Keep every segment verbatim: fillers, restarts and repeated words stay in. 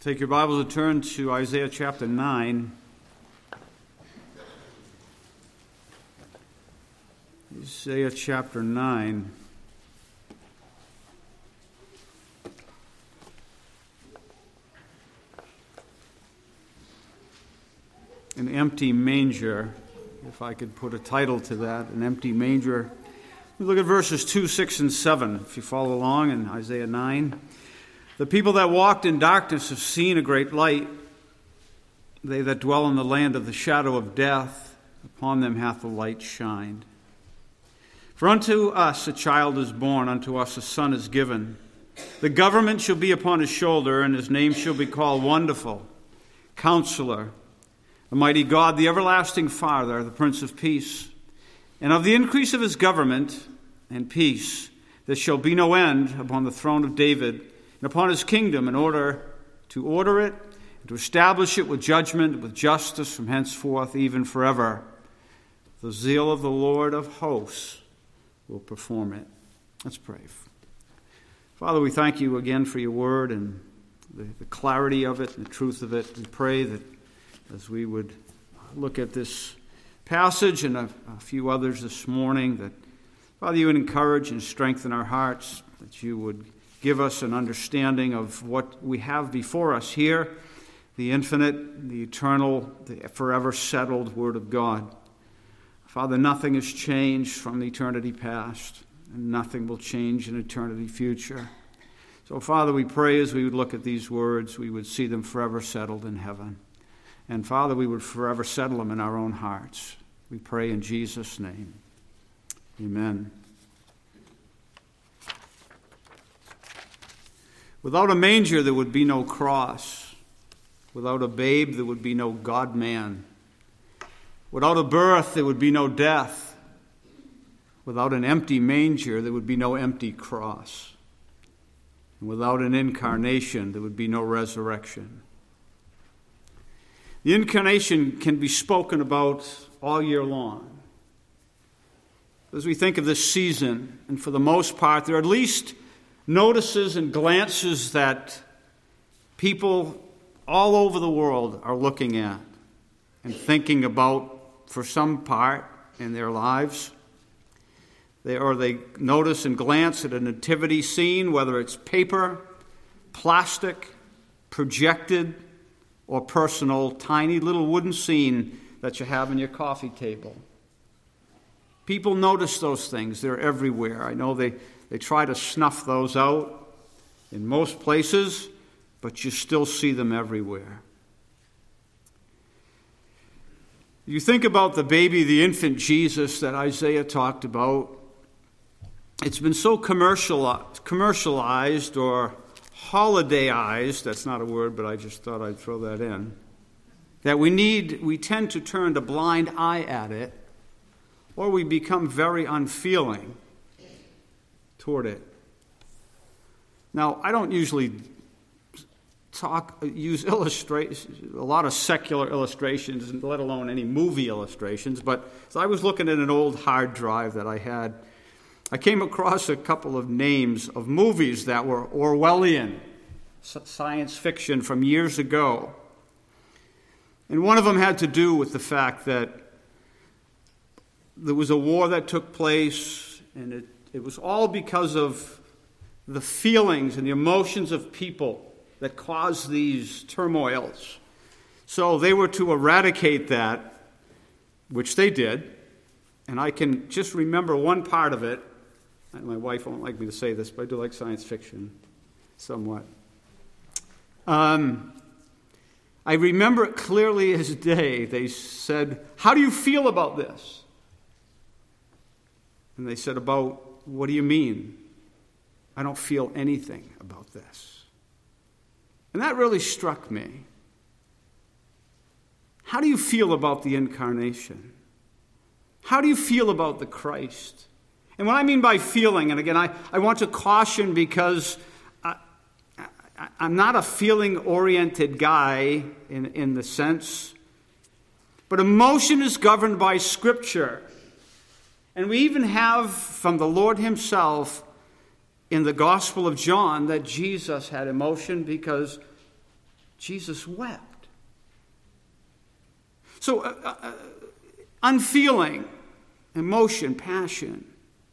Take your Bibles and turn to Isaiah chapter nine. Isaiah chapter nine. An empty manger, if I could put a title to that, an empty manger. We look at verses two, six, and seven, if you follow along in Isaiah nine. The people that walked in darkness have seen a great light. They that dwell in the land of the shadow of death, upon them hath the light shined. For unto us a child is born, unto us a son is given. The government shall be upon his shoulder, and his name shall be called Wonderful, Counselor, the Mighty God, the Everlasting Father, the Prince of Peace. And of the increase of his government and peace there shall be no end upon the throne of David, and upon his kingdom, in order to order it, and to establish it with judgment, with justice from henceforth, even forever. The zeal of the Lord of hosts will perform it. Let's pray. Father, we thank you again for your word and the, the clarity of it and the truth of it. We pray that as we would look at this passage and a, a few others this morning, that, Father, you would encourage and strengthen our hearts, that you would give us an understanding of what we have before us here, the infinite, the eternal, the forever settled Word of God. Father, nothing has changed from eternity past, and nothing will change in eternity future. So, Father, we pray as we would look at these words, we would see them forever settled in heaven. And, Father, we would forever settle them in our own hearts. We pray in Jesus' name. Amen. Without a manger, there would be no cross. Without a babe, there would be no God-man. Without a birth, there would be no death. Without an empty manger, there would be no empty cross. And without an incarnation, there would be no resurrection. The incarnation can be spoken about all year long. As we think of this season, and for the most part, there are at least notices and glances that people all over the world are looking at and thinking about for some part in their lives. They, or they notice and glance at a nativity scene, whether it's paper, plastic, projected, or personal, tiny little wooden scene that you have on your coffee table. People notice those things. They're everywhere. I know they, they try to snuff those out in most places, but you still see them everywhere. You think about the baby, the infant Jesus that Isaiah talked about. It's been so commercialized, commercialized or holidayized, that's not a word, but I just thought I'd throw that in, that we need, we tend to turn a blind eye at it, or we become very unfeeling toward it. Now, I don't usually talk, use illustrations, a lot of secular illustrations, let alone any movie illustrations, but as I was looking at an old hard drive that I had, I came across a couple of names of movies that were Orwellian, science fiction from years ago. And one of them had to do with the fact that there was a war that took place, and it, it was all because of the feelings and the emotions of people that caused these turmoils. So they were to eradicate that, which they did. And I can just remember one part of it. My wife won't like me to say this, but I do like science fiction somewhat. Um, I remember it clearly as day. They said, "How do you feel about this?" And they said, "About, what do you mean?" "I don't feel anything about this." And that really struck me. How do you feel about the incarnation? How do you feel about the Christ? And what I mean by feeling, and again, I, I want to caution because I, I, I'm not a feeling-oriented guy in, in the sense, but emotion is governed by Scripture. And we even have from the Lord himself in the Gospel of John that Jesus had emotion because Jesus wept. So, uh, uh, unfeeling, emotion, passion,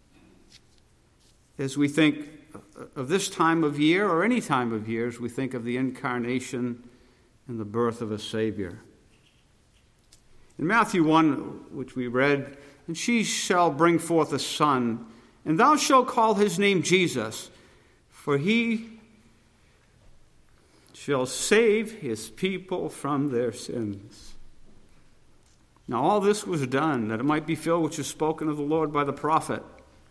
as we think of this time of year or any time of year, as we think of the incarnation and the birth of a Savior. In Matthew one, which we read, "And she shall bring forth a son, and thou shalt call his name Jesus, for he shall save his people from their sins." Now all this was done, that it might be filled which is spoken of the Lord by the prophet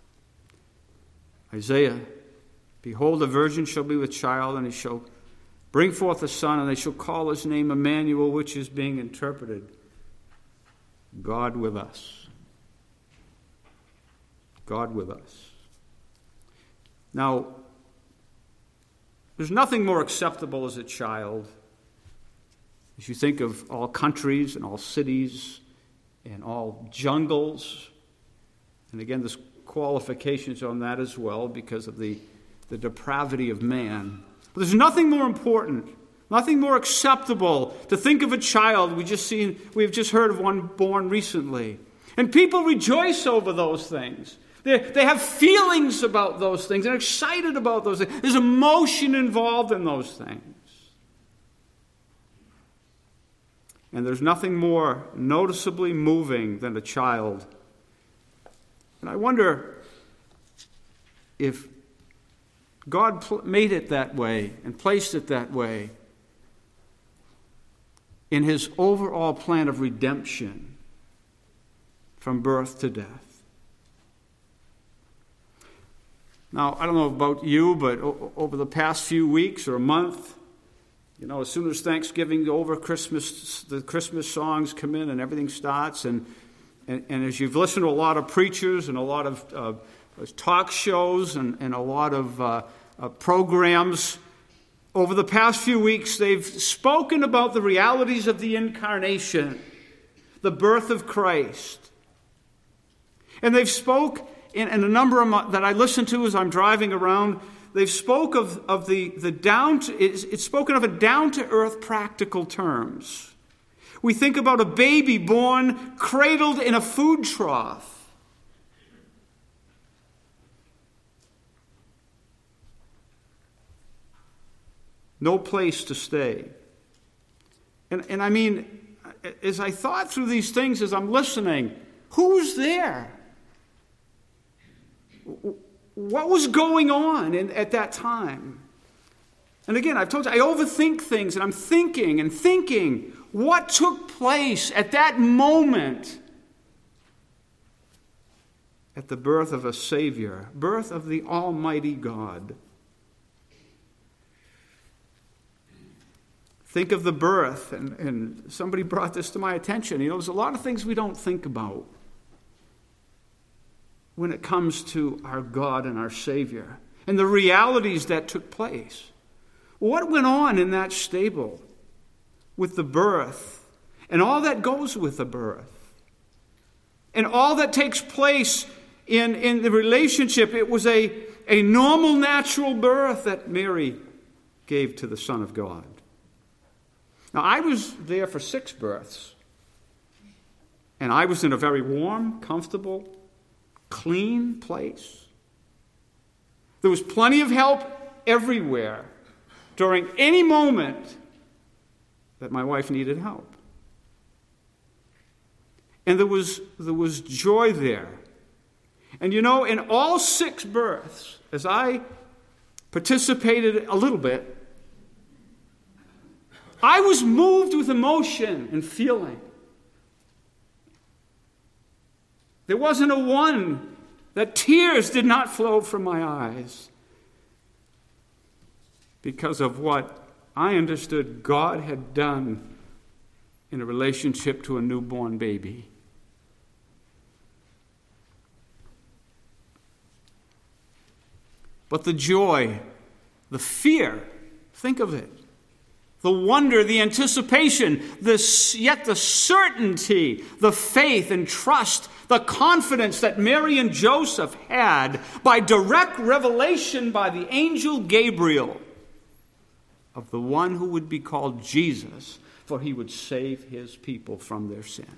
Isaiah. "Behold, a virgin shall be with child, and he shall bring forth a son, and they shall call his name Emmanuel," which is being interpreted, God with us. God with us. Now, there's nothing more acceptable as a child. As you think of all countries and all cities and all jungles, and again, there's qualifications on that as well because of the, the depravity of man. But there's nothing more important, nothing more acceptable to think of a child. We just seen, we've just heard of one born recently. And people rejoice over those things. They, they have feelings about those things and are excited about those things. There's emotion involved in those things. And there's nothing more noticeably moving than a child. And I wonder if God pl- made it that way and placed it that way in his overall plan of redemption from birth to death. Now, I don't know about you, but o- over the past few weeks or a month, you know, as soon as Thanksgiving over, Christmas, the Christmas songs come in and everything starts. And, and, and as you've listened to a lot of preachers and a lot of uh, talk shows and, and a lot of uh, uh, programs, over the past few weeks, they've spoken about the realities of the incarnation, the birth of Christ. And they've spoke in, in a number of my, that I listen to as I'm driving around. They've spoke of, of the, the down to, it's, it's spoken of in down-to-earth practical terms. We think about a baby born, cradled in a food trough. No place to stay. And, and I mean, as I thought through these things, as I'm listening, who's there? What was going on in, at that time? And again, I've told you, I overthink things, and I'm thinking and thinking what took place at that moment at the birth of a Savior, birth of the Almighty God. Think of the birth, and, and somebody brought this to my attention. You know, there's a lot of things we don't think about when it comes to our God and our Savior and the realities that took place. What went on in that stable with the birth and all that goes with the birth and all that takes place in, in the relationship? It was a, a normal, natural birth that Mary gave to the Son of God. Now, I was there for six births, and I was in a very warm, comfortable, clean place. There was plenty of help everywhere during any moment that my wife needed help. And there was, there was joy there. And you know, in all six births, as I participated a little bit, I was moved with emotion and feeling. There wasn't a one that tears did not flow from my eyes because of what I understood God had done in a relationship to a newborn baby. But the joy, the fear, think of it. The wonder, the anticipation, the, yet the certainty, the faith and trust, the confidence that Mary and Joseph had by direct revelation by the angel Gabriel of the one who would be called Jesus, for he would save his people from their sin.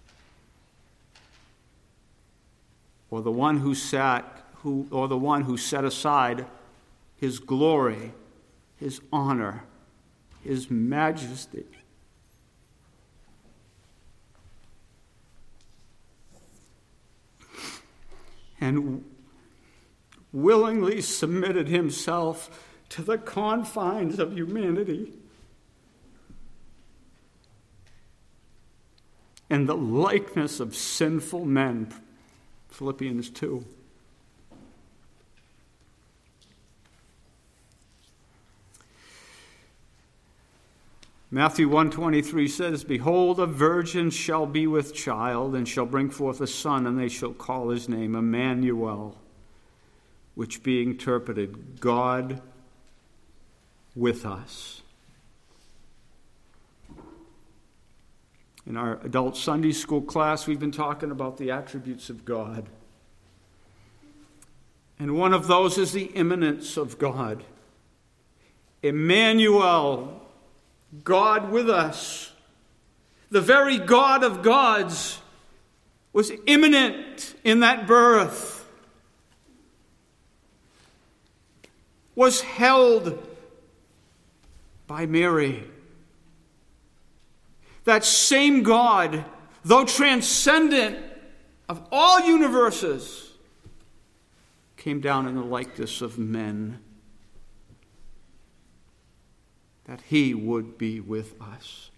Or the one who sat, who, or the one who set aside his glory, his honor, his majesty, and willingly submitted himself to the confines of humanity and the likeness of sinful men. Philippians two. Matthew one twenty-three says, "Behold, a virgin shall be with child, and shall bring forth a son, and they shall call his name Emmanuel," which being interpreted, God with us. In our adult Sunday school class, we've been talking about the attributes of God. And one of those is the immanence of God. Emmanuel, God with us. The very God of gods was immanent in that birth, was held by Mary. That same God, though transcendent of all universes, came down in the likeness of men, that he would be with us.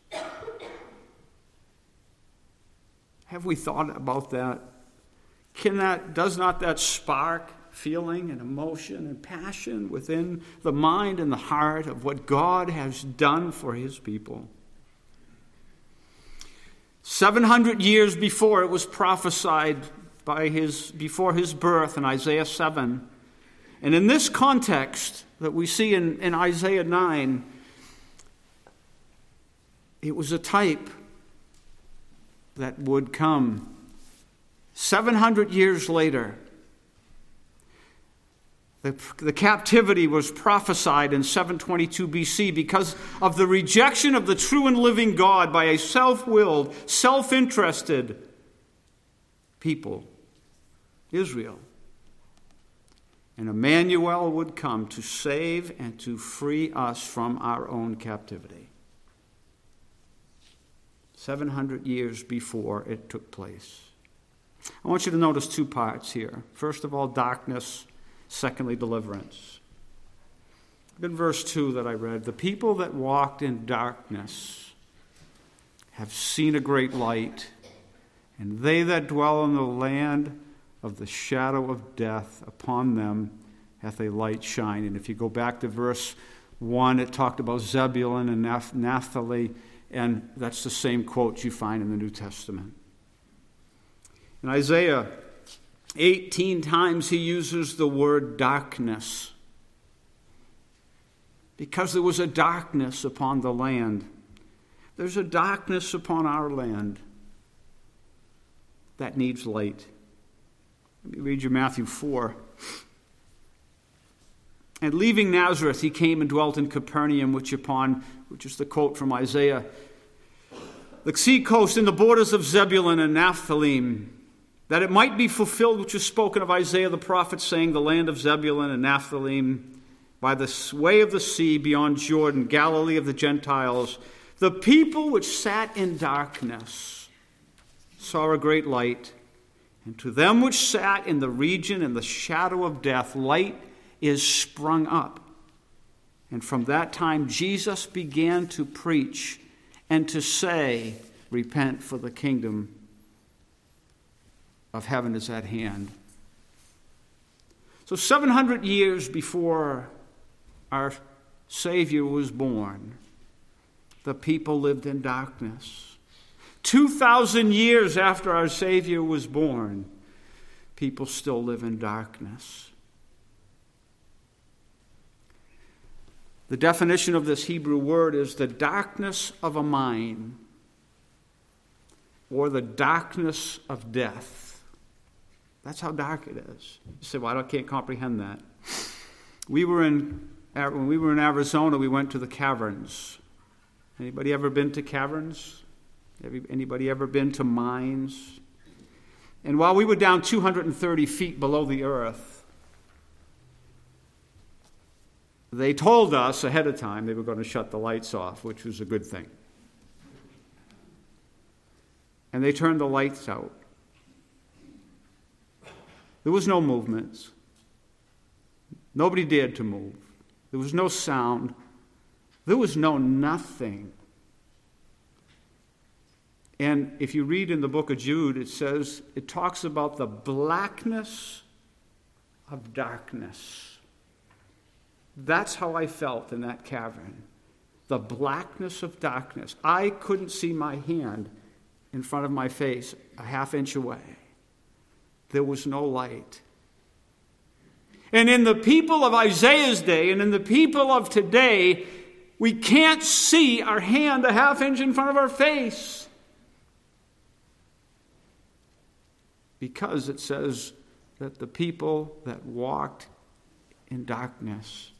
Have we thought about that? Can that, does not that spark feeling and emotion and passion within the mind and the heart of what God has done for his people? Seven hundred years before, it was prophesied by his, before his birth in Isaiah seven. And in this context that we see in, in Isaiah nine, it was a type that would come seven hundred years later. The, the captivity was prophesied in seven twenty-two B C because of the rejection of the true and living God by a self-willed, self-interested people, Israel. And Emmanuel would come to save and to free us from our own captivity. seven hundred years before it took place. I want you to notice two parts here. First of all, darkness. Secondly, deliverance. In verse two that I read, "The people that walked in darkness have seen a great light, and they that dwell in the land of the shadow of death, upon them hath a light shine." And if you go back to verse one, it talked about Zebulun and Naphtali, and that's the same quote you find in the New Testament. In Isaiah, eighteen times he uses the word darkness, because there was a darkness upon the land. There's a darkness upon our land that needs light. Let me read you Matthew four. "And leaving Nazareth, he came and dwelt in Capernaum, which upon, which is the quote from Isaiah, the sea coast in the borders of Zebulun and Naphtali, that it might be fulfilled which was spoken of Isaiah the prophet, saying, the land of Zebulun and Naphtali, by the way of the sea beyond Jordan, Galilee of the Gentiles, the people which sat in darkness saw a great light, and to them which sat in the region and the shadow of death, light is sprung up." And from that time Jesus began to preach and to say, "Repent, for the kingdom of heaven is at hand." So seven hundred years before our Savior was born, the people lived in darkness. two thousand years after our Savior was born, people still live in darkness. The definition of this Hebrew word is the darkness of a mind, or the darkness of death. That's how dark it is. You say, well, I can't comprehend that. We were in when we were in Arizona, we went to the caverns. Anybody ever been to caverns? Anybody ever been to mines? And while we were down two hundred thirty feet below the earth, they told us ahead of time they were going to shut the lights off, which was a good thing. And they turned the lights out. There was no movements. Nobody dared to move. There was no sound. There was no nothing. And if you read in the book of Jude, it says, it talks about the blackness of darkness. That's how I felt in that cavern. The blackness of darkness. I couldn't see my hand in front of my face a half inch away. There was no light. And in the people of Isaiah's day and in the people of today, we can't see our hand a half inch in front of our face. Because it says that the people that walked in darkness.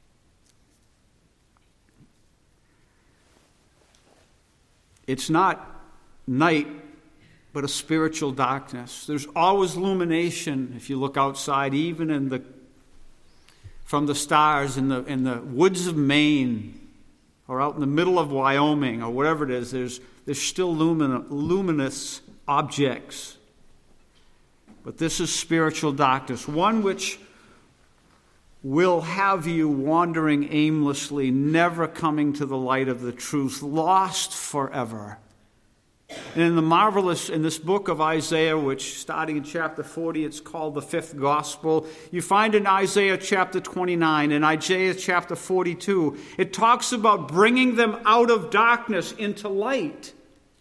It's not night, but a spiritual darkness. There's always illumination if you look outside, even in the from the stars in the in the woods of Maine, or out in the middle of Wyoming, or whatever it is. There's there's still lumin, luminous objects. But this is spiritual darkness, one which will have you wandering aimlessly, never coming to the light of the truth, lost forever. And in the marvelous, in this book of Isaiah, which starting in chapter forty, it's called the fifth gospel, you find in Isaiah chapter twenty-nine, in Isaiah chapter forty-two, it talks about bringing them out of darkness into light.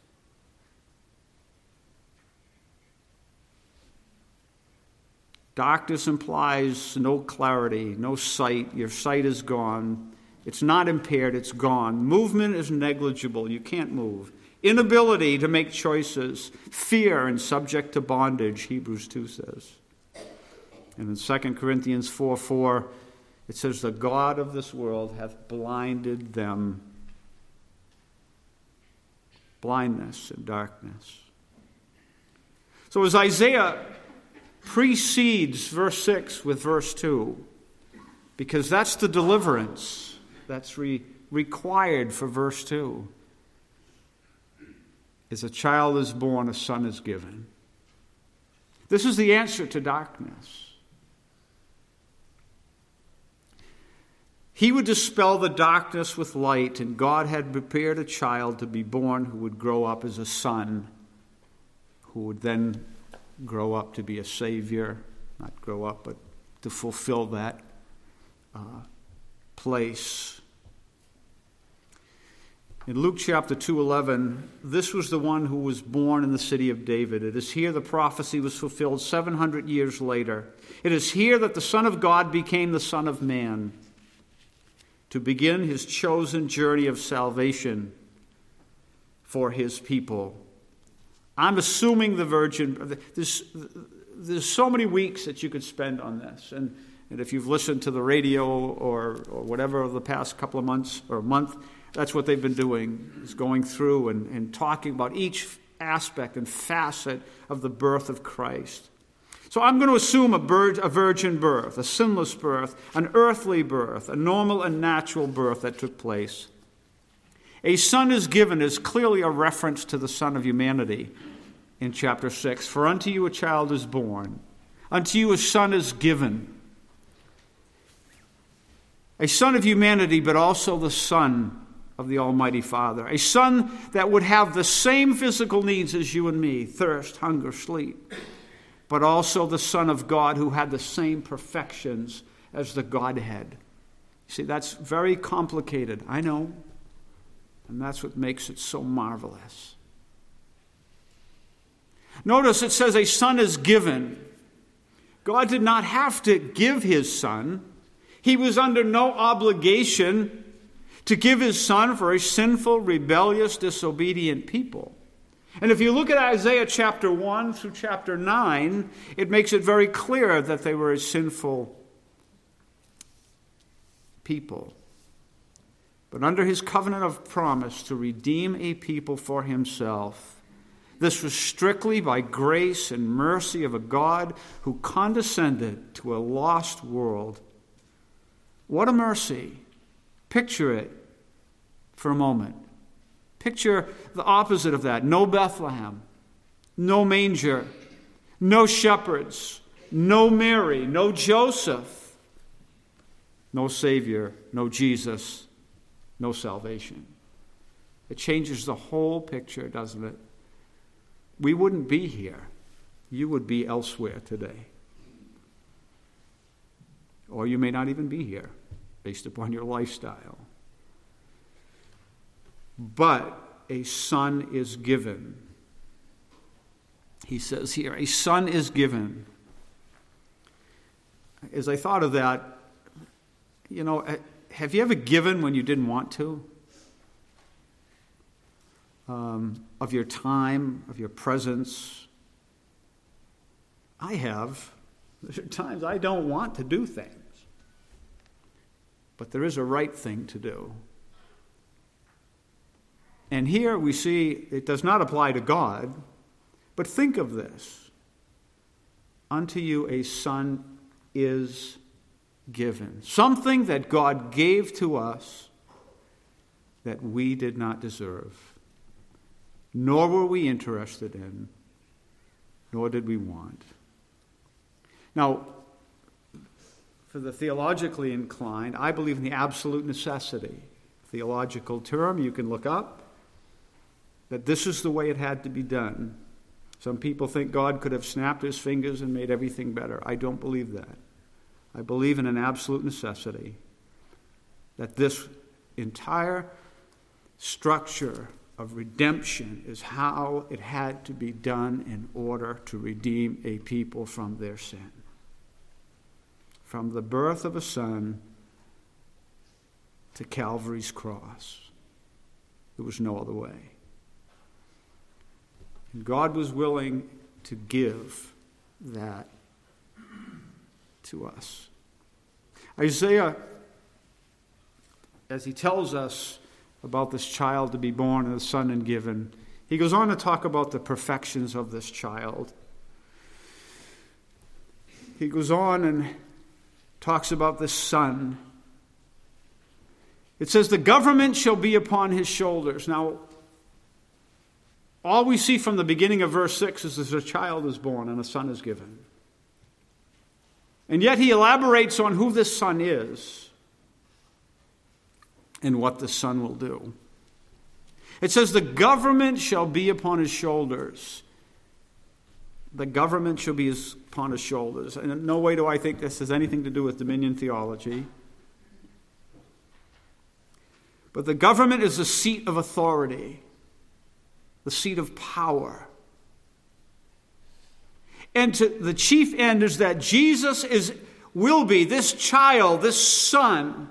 Darkness implies no clarity, no sight. Your sight is gone. It's not impaired, it's gone. Movement is negligible. You can't move. Inability to make choices. Fear and subject to bondage, Hebrews two says. And in Second Corinthians four four, it says, the God of this world hath blinded them. Blindness and darkness. So as Isaiah precedes verse six with verse two, because that's the deliverance that's re- required for verse two. As a child is born, a son is given. This is the answer to darkness. He would dispel the darkness with light, and God had prepared a child to be born who would grow up as a son, who would then grow up to be a Savior, not grow up, but to fulfill that uh, place. In Luke chapter two eleven, this was the one who was born in the city of David. It is here the prophecy was fulfilled seven hundred years later. It is here that the Son of God became the Son of Man to begin his chosen journey of salvation for his people. I'm assuming the virgin, there's, there's so many weeks that you could spend on this. And, and if you've listened to the radio or, or whatever over the past couple of months or a month, that's what they've been doing, is going through and, and talking about each aspect and facet of the birth of Christ. So I'm going to assume a, vir- a virgin birth, a sinless birth, an earthly birth, a normal and natural birth that took place. A son is given is clearly a reference to the Son of humanity in chapter six. For unto you a child is born, unto you a son is given. A son of humanity, but also the Son of the Almighty Father. A son that would have the same physical needs as you and me, thirst, hunger, sleep, but also the Son of God who had the same perfections as the Godhead. You see, that's very complicated, I know, and that's what makes it so marvelous. Notice it says a son is given. God did not have to give his son. He was under no obligation to give his son for a sinful, rebellious, disobedient people. And if you look at Isaiah chapter one through chapter nine, it makes it very clear that they were a sinful people, but under his covenant of promise to redeem a people for himself. This was strictly by grace and mercy of a God who condescended to a lost world. What a mercy. Picture it for a moment. Picture the opposite of that. No Bethlehem, no manger, no shepherds, no Mary, no Joseph, no Savior, no Jesus, no salvation. It changes the whole picture, doesn't it? We wouldn't be here. You would be elsewhere today. Or you may not even be here, based upon your lifestyle. But a son is given. He says here, a son is given. As I thought of that, you know, have you ever given when you didn't want to? Um, of your time, of your presence? I have. There are times I don't want to do things. But there is a right thing to do. And here we see it does not apply to God, but think of this. Unto you a son is given. Something that God gave to us that we did not deserve, nor were we interested in, nor did we want. Now, for the theologically inclined, I believe in the absolute necessity. Theological term you can look up, that this is the way it had to be done. Some people think God could have snapped his fingers and made everything better. I don't believe that. I believe in an absolute necessity, that this entire structure of redemption is how it had to be done in order to redeem a people from their sin. From the birth of a son to Calvary's cross. There was no other way. And God was willing to give that to us. Isaiah, as he tells us about this child to be born and the son and given, he goes on to talk about the perfections of this child. He goes on and talks about this son. It says, the government shall be upon his shoulders. Now, all we see from the beginning of verse six is that a child is born and a son is given. And yet he elaborates on who this son is and what the son will do. It says, the government shall be upon his shoulders. The government shall be upon his shoulders. And in no way do I think this has anything to do with dominion theology. But the government is the seat of authority, the seat of power. And to the chief end is that Jesus is will be, this child, this son,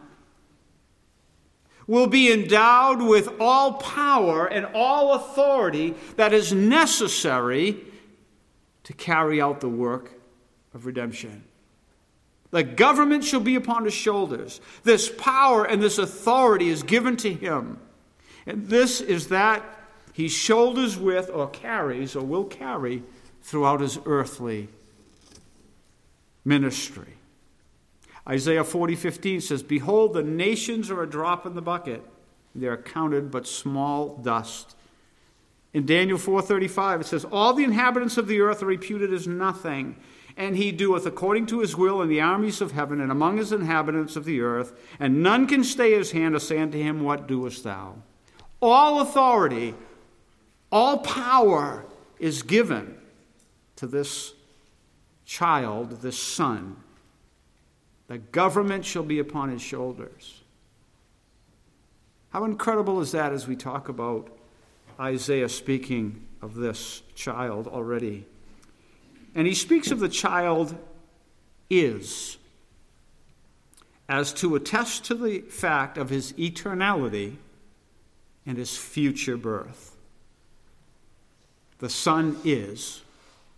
will be endowed with all power and all authority that is necessary to carry out the work of redemption. The government shall be upon his shoulders. This power and this authority is given to him. And this is that he shoulders with or carries or will carry throughout his earthly ministry. Isaiah forty fifteen says, behold, the nations are a drop in the bucket. They are counted but small dust. In Daniel four thirty-five it says, all the inhabitants of the earth are reputed as nothing, and he doeth according to his will in the armies of heaven and among his inhabitants of the earth, and none can stay his hand or say unto him, what doest thou? All authority, all power is given to this child, this son. The government shall be upon his shoulders. How incredible is that as we talk about Isaiah speaking of this child already? And he speaks of the child is, as to attest to the fact of his eternality and his future birth. The son is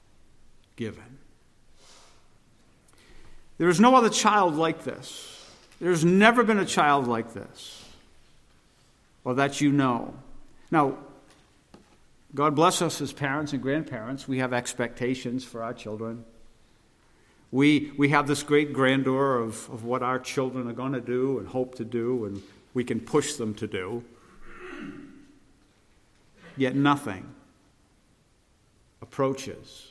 given. There is no other child like this. There's never been a child like this, or that you know. Now, God bless us as parents and grandparents. We have expectations for our children. We we have this great grandeur of, of what our children are going to do and hope to do, and we can push them to do. Yet nothing approaches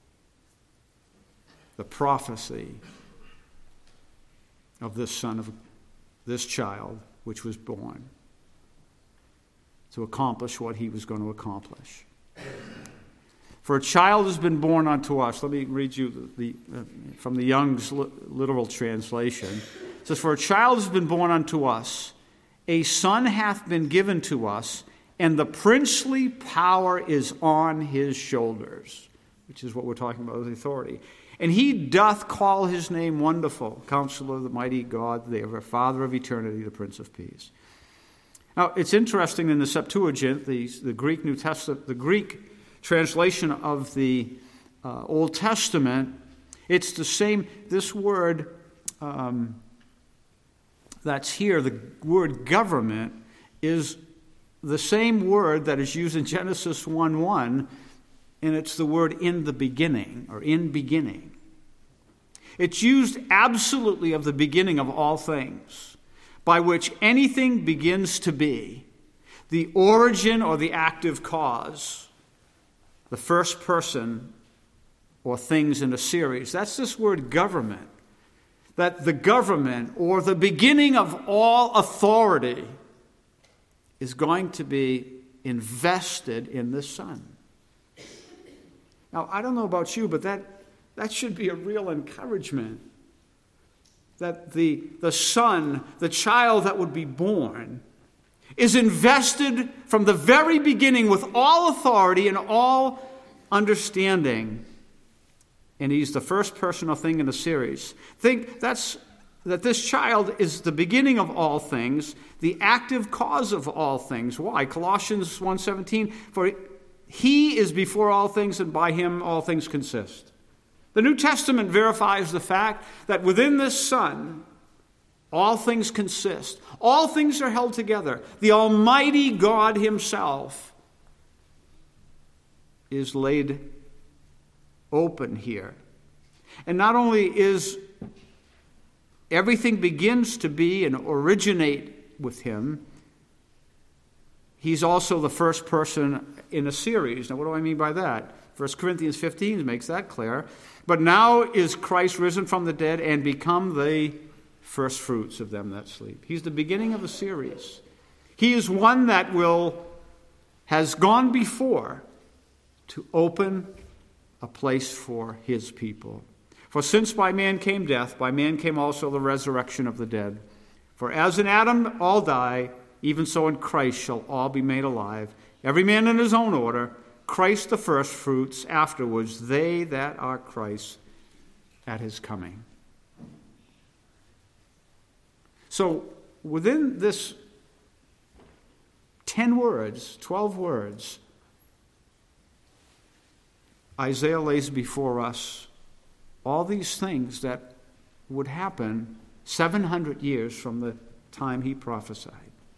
the prophecy of this son of this child which was born to accomplish what he was going to accomplish. For a child has been born unto us. Let me read you the, the uh, from the Young's li- literal translation. It says, "For a child has been born unto us, a son hath been given to us, and the princely power is on his shoulders," which is what we're talking about with authority. "And he doth call his name Wonderful, Counselor, the Mighty God, the Father of Eternity, the Prince of Peace." Now, it's interesting in the Septuagint, the, the Greek New Testament, the Greek translation of the uh, Old Testament, it's the same. This word um, that's here, the word government, is the same word that is used in Genesis one one, and it's the word in the beginning, or in beginning. It's used absolutely of the beginning of all things, by which anything begins to be, the origin or the active cause, the first person or things in a series. That's this word government. That the government or the beginning of all authority is going to be invested in this Son. Now, I don't know about you, but that, that should be a real encouragement. That the, the Son, the child that would be born, is invested from the very beginning with all authority and all understanding. And he's the first person or thing in a series. Think that's that this child is the beginning of all things, the active cause of all things. Why? Colossians one seventeen, "For he is before all things, and by him all things consist." The New Testament verifies the fact that within this Son, all things consist. All things are held together. The Almighty God himself is laid open here. And not only is everything begins to be and originate with him, he's also the first person in a series. Now, what do I mean by that? First Corinthians fifteen makes that clear. "But now is Christ risen from the dead and become the first fruits of them that sleep." He's the beginning of a series. He is one that will, has gone before to open a place for his people. "For since by man came death, by man came also the resurrection of the dead. For as in Adam all die, even so in Christ shall all be made alive, every man in his own order, Christ the first fruits, afterwards they that are Christ at his coming." So within this ten words, twelve words, Isaiah lays before us all these things that would happen seven hundred years from the time he prophesied.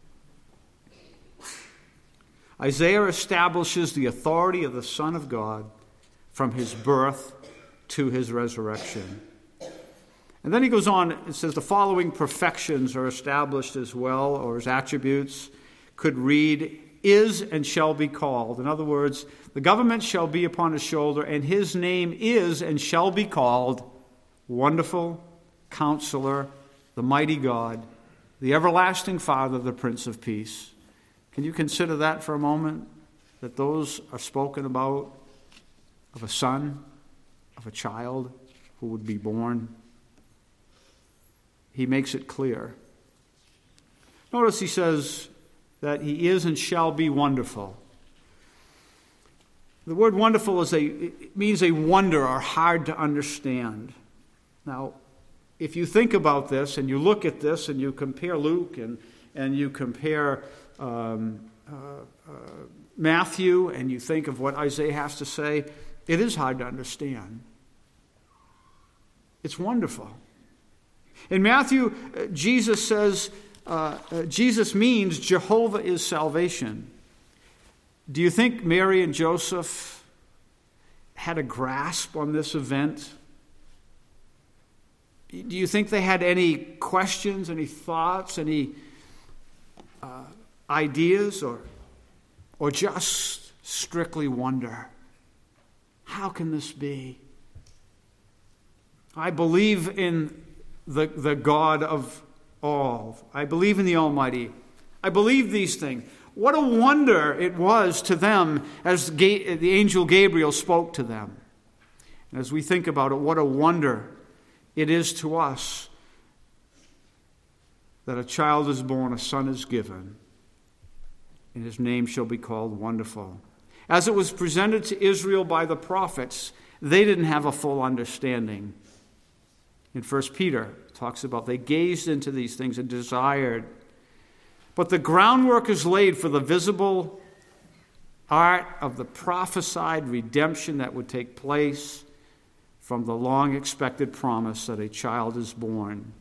Isaiah establishes the authority of the Son of God from his birth to his resurrection. And then he goes on, it says the following perfections are established as well, or his attributes. Could read, "is and shall be called." In other words, the government shall be upon his shoulder, and his name is and shall be called Wonderful, Counselor, the Mighty God, the Everlasting Father, the Prince of Peace. Can you consider that for a moment? That those are spoken about of a son, of a child who would be born. He makes it clear. Notice he says that he is and shall be wonderful. The word wonderful is a it means a wonder or hard to understand. Now, if you think about this and you look at this and you compare Luke and, and you compare um, uh, uh, Matthew and you think of what Isaiah has to say, it is hard to understand. It's wonderful. In Matthew, uh, Jesus says, uh, uh, Jesus means Jehovah is salvation. Do you think Mary and Joseph had a grasp on this event? Do you think they had any questions, any thoughts, any uh, ideas, or, or just strictly wonder? How can this be? I believe in the, the God of all. I believe in the Almighty. I believe these things. What a wonder it was to them as Ga- the angel Gabriel spoke to them. And as we think about it, what a wonder it is to us that a child is born, a son is given, and his name shall be called Wonderful. As it was presented to Israel by the prophets, they didn't have a full understanding. In First Peter, it talks about they gazed into these things and desired. But the groundwork is laid for the visible art of the prophesied redemption that would take place from the long-expected promise that a child is born.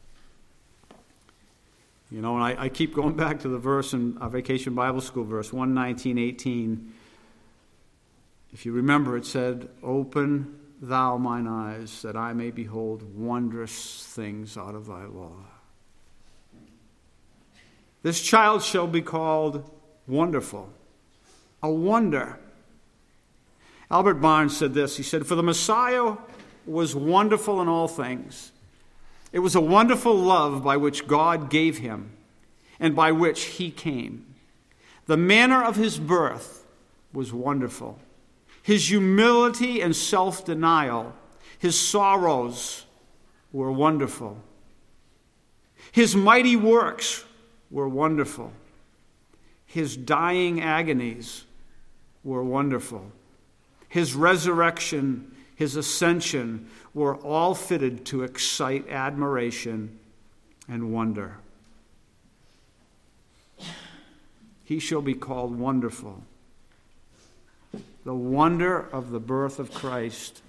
You know, and I, I keep going back to the verse in our Vacation Bible School verse, one nineteen eighteen. If you remember, it said, "Open thou mine eyes, that I may behold wondrous things out of thy law." This child shall be called Wonderful, a wonder. Albert Barnes said this. He said, "For the Messiah was wonderful in all things. It was a wonderful love by which God gave him and by which he came. The manner of his birth was wonderful. His humility and self-denial, his sorrows were wonderful. His mighty works were wonderful. His dying agonies were wonderful. His resurrection, his ascension were all fitted to excite admiration and wonder. He shall be called Wonderful." The wonder of the birth of Christ.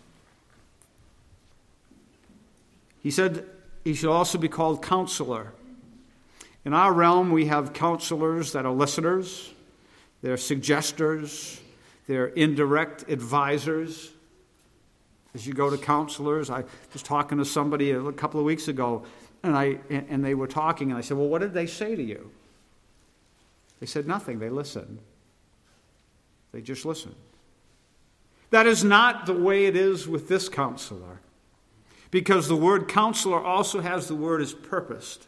He said he shall also be called Counselor. In our realm, we have counselors that are listeners, they're suggestors, they're indirect advisors. As you go to counselors, I was talking to somebody a couple of weeks ago, and I and they were talking, and I said, "Well, what did they say to you?" They said nothing. They listened. They just listened. That is not the way it is with this counselor, because the word counselor also has the word as purposed.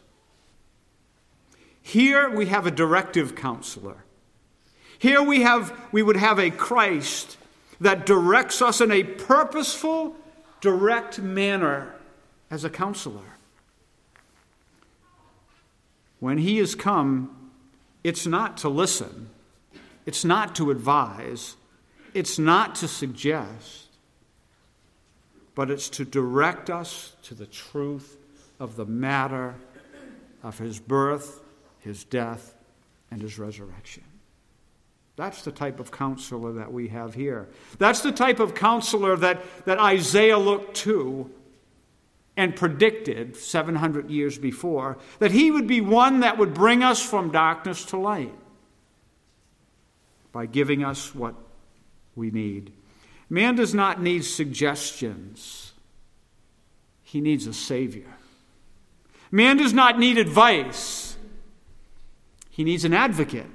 Here we have a directive counselor. Here we have we would have a Christ that directs us in a purposeful, direct manner as a counselor. When he has come, it's not to listen, it's not to advise, it's not to suggest, but it's to direct us to the truth of the matter of his birth, his death, and his resurrection. That's the type of counselor that we have here. That's the type of counselor that, that Isaiah looked to and predicted seven hundred years before, that he would be one that would bring us from darkness to light by giving us what we need. Man does not need suggestions. He needs a Savior. Man does not need advice. He needs an advocate.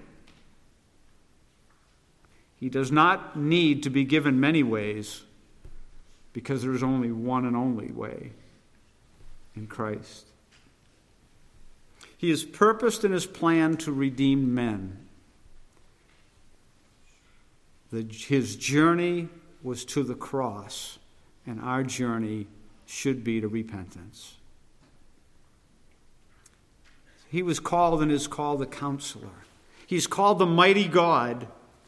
He does not need to be given many ways, because there is only one and only way in Christ. He is purposed in his plan to redeem men. The, his journey was to the cross, and our journey should be to repentance. He was called and is called the Counselor. He's called the Mighty God.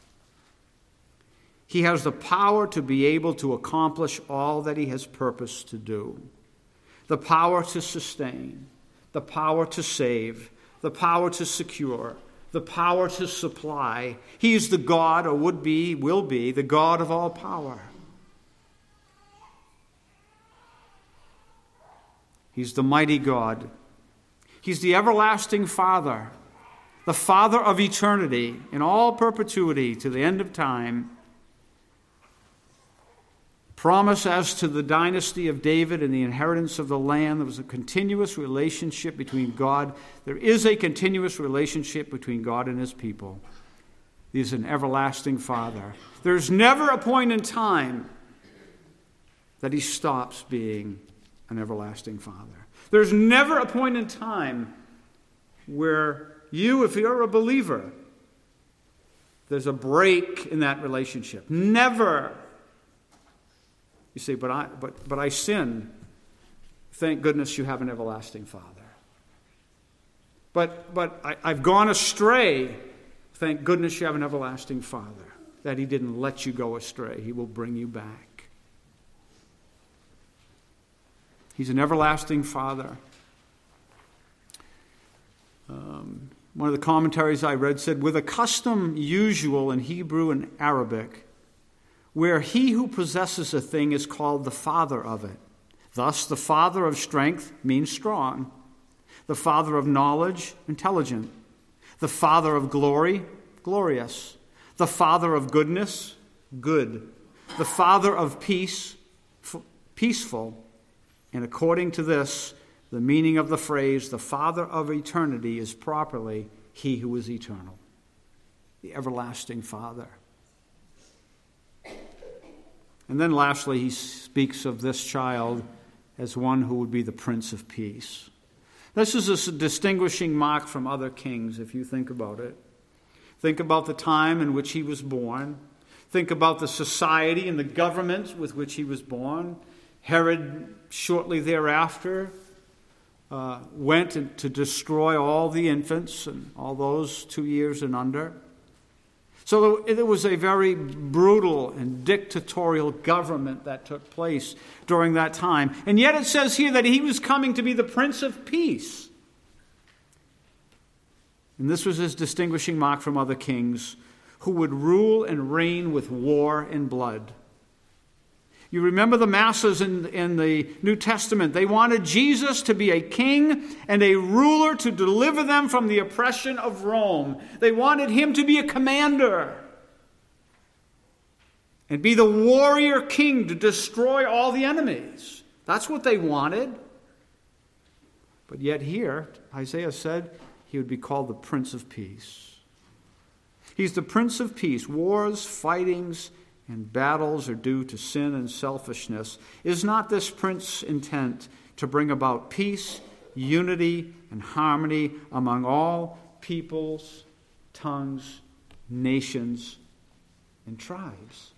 He has the power to be able to accomplish all that he has purposed to do. The power to sustain, the power to save, the power to secure, the power to supply. He is the God, or would be, will be, the God of all power. He's the mighty God. He's the everlasting Father, the Father of eternity in all perpetuity to the end of time. Promise as to the dynasty of David and the inheritance of the land. There was a continuous relationship between God. There is a continuous relationship between God and his people. He is an everlasting Father. There's never a point in time that he stops being an everlasting Father. There's never a point in time where you, if you're a believer, there's a break in that relationship. Never. You say, but I, but, but I sin. Thank goodness you have an everlasting Father. But, but I, I've gone astray. Thank goodness you have an everlasting Father, that he didn't let you go astray. He will bring you back. He's an everlasting Father. Um, one of the commentaries I read said, with a custom usual in Hebrew and Arabic, where he who possesses a thing is called the father of it. Thus, the father of strength means strong. The father of knowledge, intelligent. The father of glory, glorious. The father of goodness, good. The father of peace, f- peaceful. And according to this, the meaning of the phrase, the Father of eternity, is properly he who is eternal. The everlasting Father. And then lastly, he speaks of this child as one who would be the Prince of Peace. This is a distinguishing mark from other kings, if you think about it. Think about the time in which he was born. Think about the society and the government with which he was born. Herod, shortly thereafter, uh, went to destroy all the infants and all those two years and under. So it was a very brutal and dictatorial government that took place during that time. And yet it says here that he was coming to be the Prince of Peace. And this was his distinguishing mark from other kings who would rule and reign with war and blood. You remember the masses in, in the New Testament. They wanted Jesus to be a king and a ruler to deliver them from the oppression of Rome. They wanted him to be a commander and be the warrior king to destroy all the enemies. That's what they wanted. But yet here, Isaiah said he would be called the Prince of Peace. He's the Prince of Peace. Wars, fightings, and battles are due to sin and selfishness. Is not this prince's intent to bring about peace, unity, and harmony among all peoples, tongues, nations, and tribes?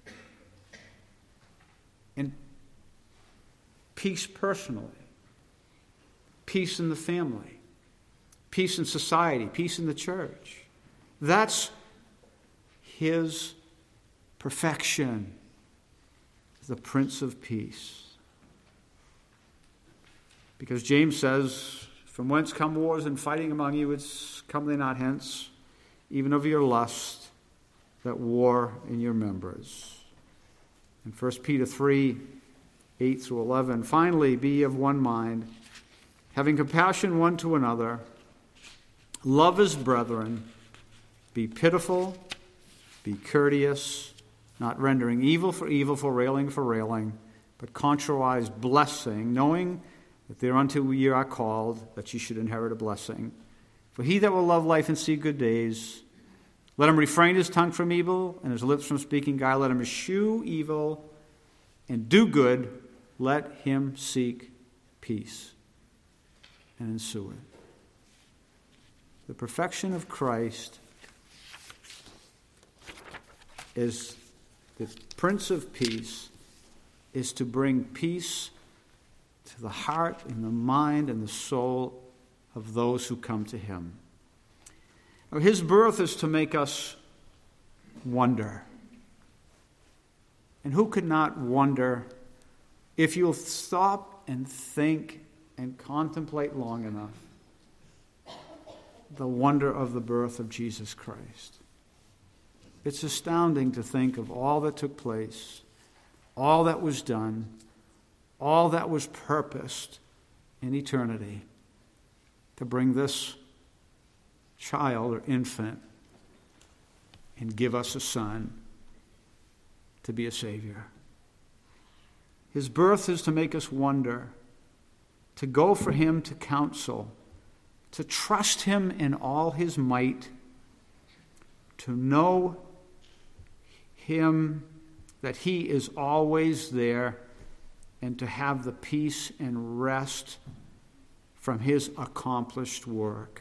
And peace personally, peace in the family, peace in society, peace in the church. That's his perfection, the Prince of Peace. Because James says, from whence come wars and fighting among you, it's come they not hence, even of your lust that war in your members. In First Peter three, eight through eleven, finally be of one mind, having compassion one to another, love as brethren, be pitiful, be courteous, not rendering evil for evil, for railing for railing, but contrariwise blessing, knowing that thereunto ye are called, that ye should inherit a blessing. For he that will love life and see good days, let him refrain his tongue from evil and his lips from speaking guile. Let him eschew evil and do good. Let him seek peace and ensue it. The perfection of Christ is the Prince of Peace, is to bring peace to the heart and the mind and the soul of those who come to him. Now, his birth is to make us wonder. And who could not wonder if you'll stop and think and contemplate long enough the wonder of the birth of Jesus Christ? It's astounding to think of all that took place, all that was done, all that was purposed in eternity to bring this child or infant and give us a son to be a Savior. His birth is to make us wonder, to go for him to counsel, to trust him in all his might, to know him, that he is always there, and to have the peace and rest from his accomplished work.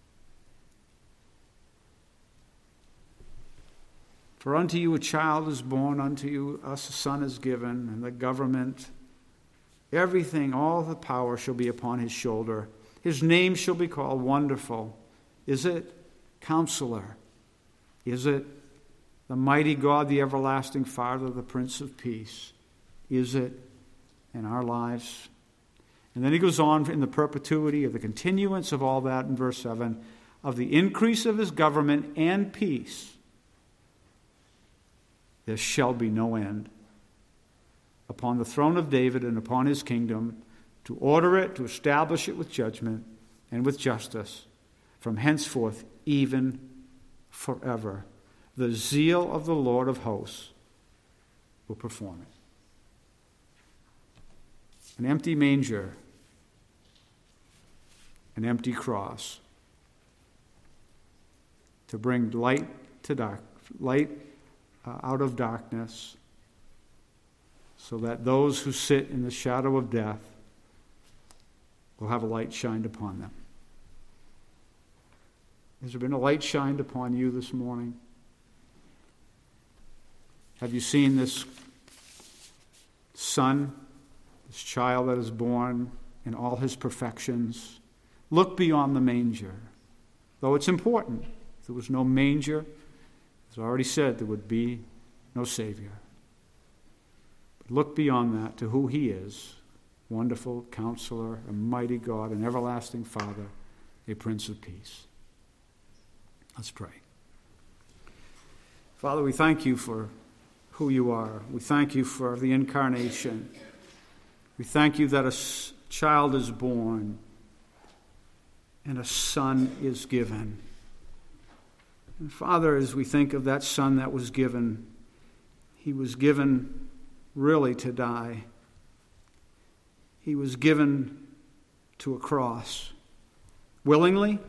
For unto you a child is born, unto you us a son is given, and the government, everything, all the power shall be upon his shoulder. His name shall be called Wonderful. Is it Counselor? Is it the mighty God, the everlasting Father, the Prince of Peace? Is it in our lives? And then he goes on in the perpetuity of the continuance of all that in verse seven, of the increase of his government and peace, there shall be no end upon the throne of David and upon his kingdom, to order it, to establish it with judgment and with justice, from henceforth even forever. The zeal of the Lord of hosts will perform it. An empty manger, an empty cross, to bring light to dark, light uh, out of darkness, so that those who sit in the shadow of death will have a light shined upon them. Has there been a light shined upon you this morning? Have you seen this son, this child that is born in all his perfections? Look beyond the manger. Though it's important, if there was no manger, as I already said, there would be no Savior. But look beyond that to who he is. Wonderful Counselor, a mighty God, an everlasting Father, a Prince of Peace. Let's pray. Father, we thank you for who you are. We thank you for the incarnation. We thank you that a child is born and a son is given. And Father, as we think of that son that was given, he was given really to die. He was given to a cross. Willingly?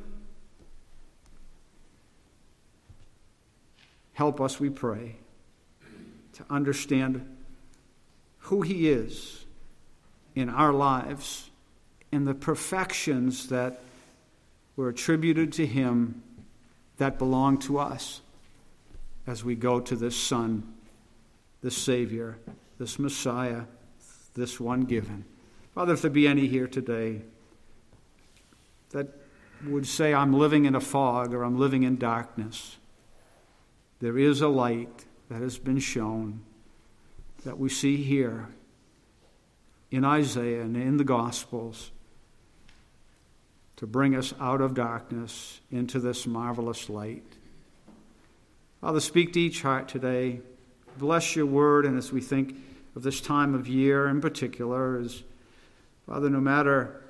Help us, we pray, to understand who he is in our lives and the perfections that were attributed to him that belong to us as we go to this Son, this Savior, this Messiah, this one given. Father, if there be any here today that would say, I'm living in a fog or I'm living in darkness, there is a light that has been shown that we see here in Isaiah and in the Gospels to bring us out of darkness into this marvelous light. Father, speak to each heart today. Bless your word, and as we think of this time of year in particular, as Father, no matter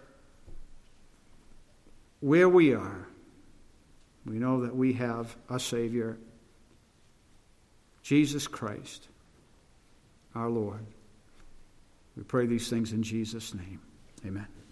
where we are, we know that we have a Savior, Jesus Christ, our Lord. We pray these things in Jesus' name. Amen.